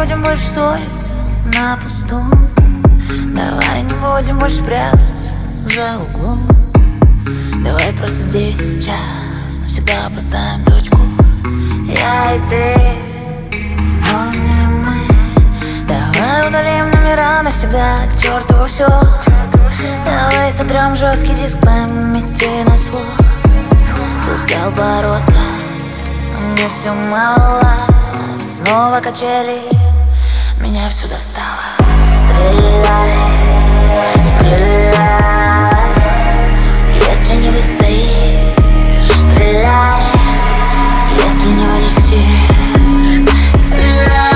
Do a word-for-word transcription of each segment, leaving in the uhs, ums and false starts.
будем больше ссориться на пустом. Давай не будем больше прятаться за углом. Давай просто здесь сейчас навсегда поставим точку. Я и ты, он и мы. Давай удалим номера навсегда, к черту все. Давай сотрем жесткий диск памяти на слух. Ты устал бороться, а мне все мало. Снова качели, меня все достало. Стреляй, стреляй, если не выстоишь. Стреляй, если не вынесешь. Стреляй,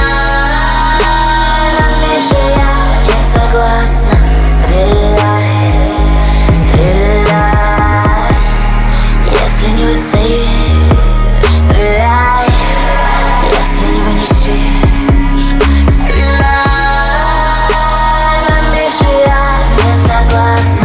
но меньше я не согласна. Стреляй, стреляй, если не выстоишь. Стреляй, если не вынесешь. Стреляй, но меньше я не согласна.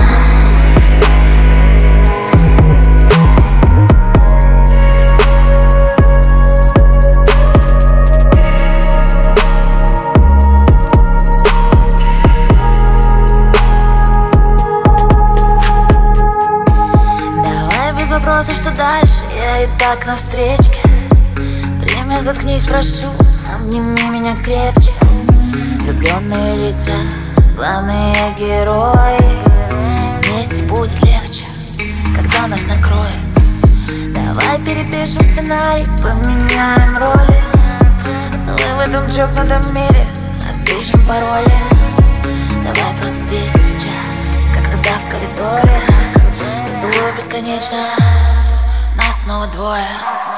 Давай без вопросов, что дальше, я и так на встречке. Время заткнись, прошу, обними меня крепче. Влюбленные лица, главные герои. Вместе будет легче, когда нас накроет. Давай перепишем сценарий, поменяем роли. Мы в этом чокнутом мире отпишем пароли. Давай просто здесь сейчас, как тогда в коридоре. Поцелуй бесконечно, нас снова двое.